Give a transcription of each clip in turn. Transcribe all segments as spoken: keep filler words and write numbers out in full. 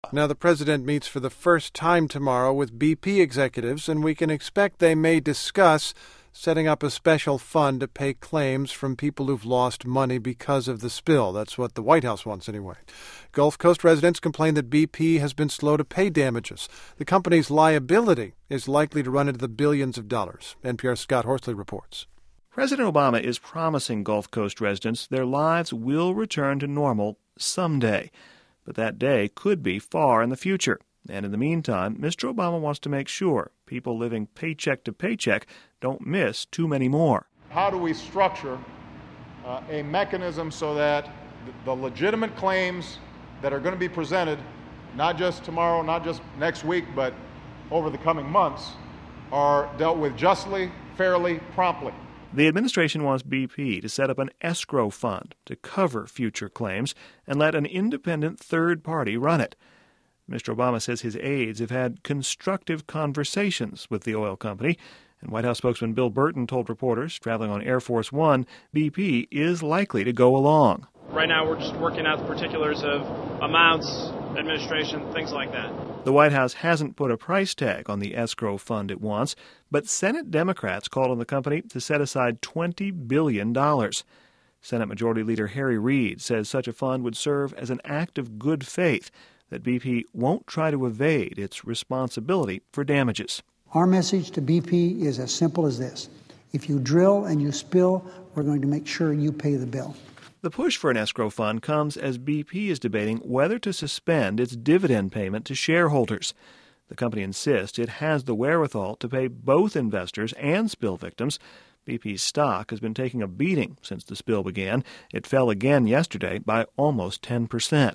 Now, the president meets for the first time tomorrow with B P executives, and we can expect they may discuss setting up a special fund to pay claims from people who've lost money because of the spill. That's what the White House wants anyway. Gulf Coast residents complain that B P has been slow to pay damages. The company's liability is likely to run into the billions of dollars. N P R's Scott Horsley reports. President Obama is promising Gulf Coast residents their lives will return to normal someday. But that day could be far in the future. And in the meantime, Mister Obama wants to make sure people living paycheck to paycheck don't miss too many more. How do we structure uh, a mechanism so that the legitimate claims that are going to be presented, not just tomorrow, not just next week, but over the coming months, are dealt with justly, fairly, promptly? The administration wants B P to set up an escrow fund to cover future claims and let an independent third party run it. Mister Obama says his aides have had constructive conversations with the oil company, and White House spokesman Bill Burton told reporters traveling on Air Force One B P is likely to go along. Right now we're just working out the particulars of amounts, administration, things like that. The White House hasn't put a price tag on the escrow fund it wants, but Senate Democrats called on the company to set aside twenty billion dollars. Senate Majority Leader Harry Reid says such a fund would serve as an act of good faith that B P won't try to evade its responsibility for damages. Our message to B P is as simple as this. If you drill and you spill, we're going to make sure you pay the bill. The push for an escrow fund comes as B P is debating whether to suspend its dividend payment to shareholders. The company insists it has the wherewithal to pay both investors and spill victims. B P's stock has been taking a beating since the spill began. It fell again yesterday by almost ten percent.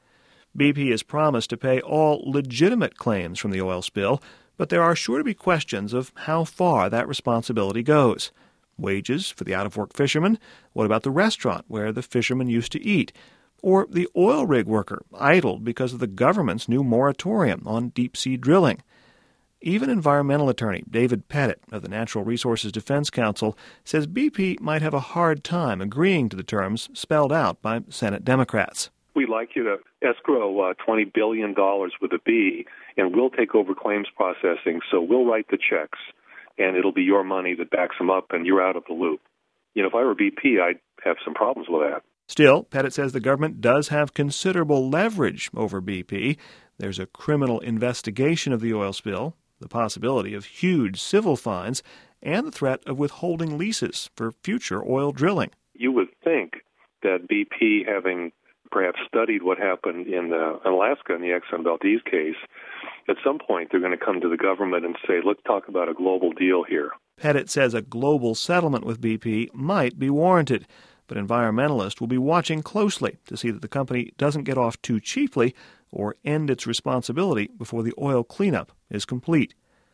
B P has promised to pay all legitimate claims from the oil spill, but there are sure to be questions of how far that responsibility goes. Wages for the out-of-work fishermen? What about the restaurant where the fishermen used to eat? Or the oil rig worker idled because of the government's new moratorium on deep-sea drilling? Even environmental attorney David Pettit of the Natural Resources Defense Council says B P might have a hard time agreeing to the terms spelled out by Senate Democrats. We'd like you to escrow uh, twenty billion dollars with a B, and we'll take over claims processing, so we'll write the checks, and it'll be your money that backs them up, and you're out of the loop. You know, if I were B P, I'd have some problems with that. Still, Pettit says the government does have considerable leverage over B P. There's a criminal investigation of the oil spill, the possibility of huge civil fines, and the threat of withholding leases for future oil drilling. You would think that B P, having perhaps studied what happened in uh, Alaska in the Exxon Valdez case, at some point they're going to come to the government and say, let's talk about a global deal here. Pettit says a global settlement with B P might be warranted, but environmentalists will be watching closely to see that the company doesn't get off too cheaply or end its responsibility before the oil cleanup is complete.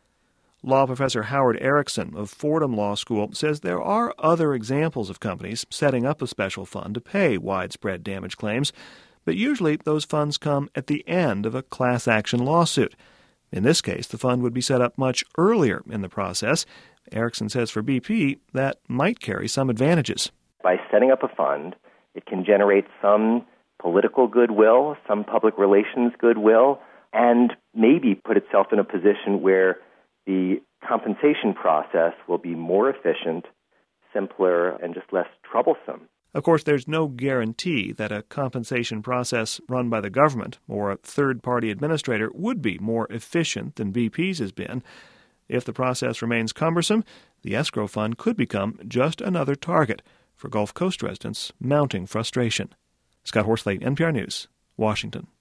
Law professor Howard Erickson of Fordham Law School says there are other examples of companies setting up a special fund to pay widespread damage claims, but usually those funds come at the end of a class action lawsuit. In this case, the fund would be set up much earlier in the process. Erickson says for B P, that might carry some advantages. By setting up a fund, it can generate some political goodwill, some public relations goodwill, and maybe put itself in a position where the compensation process will be more efficient, simpler, and just less troublesome. Of course, there's no guarantee that a compensation process run by the government or a third-party administrator would be more efficient than B P's has been. If the process remains cumbersome, the escrow fund could become just another target for Gulf Coast residents mounting frustration. Scott Horsley, N P R News, Washington.